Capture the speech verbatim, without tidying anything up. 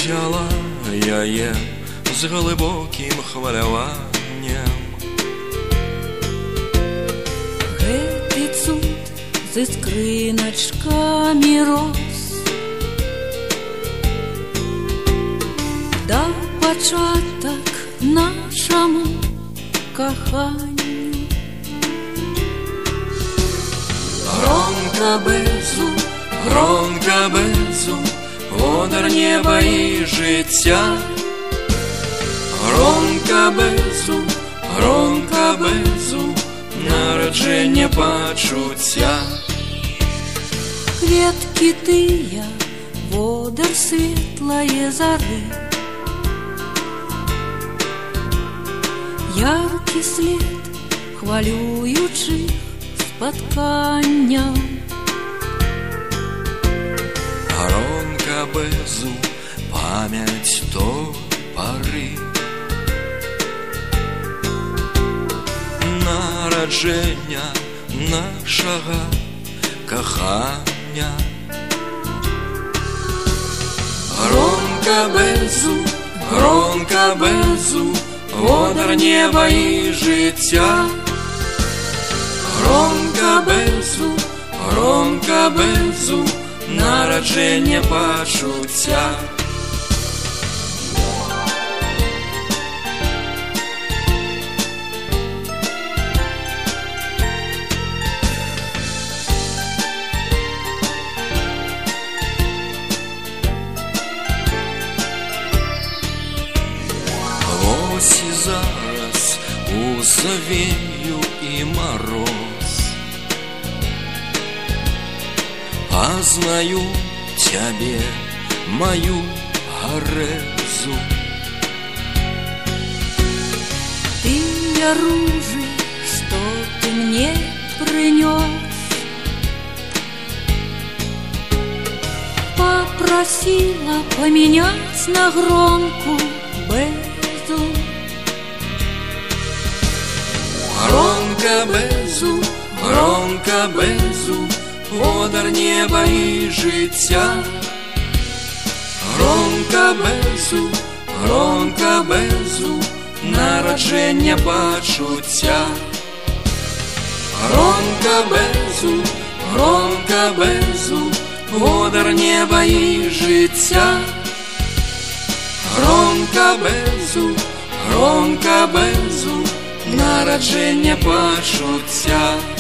взяла яе з глибоким хвилюванням. Гэты цуд з іскрыначкамі роз да пачатак нашаму каханню. Громко безу, громко безу, водар неба і життя. Громко безу, громко безу, народження почуття. Кветкі тыя, водар светлае зары, яркі след хвалюючых спатканняў. Громко безу, пам'ять той пори, народження нашого кохання. Громко безу, громко безу, водар неба і життя. Громко безу, громко безу, народження почуття. Ось і зараз у завію і мороз, а знаю тебе, мою горезу. Тыя ружи, что ты мне принес, попросила поменять на громку безу. Громко безу, громко безу, водар неба і життя. Громко безу, громко безу, народження почуття. Громко безу, громко безу, водар неба і життя. Громко безу, громко безу, народження почуття.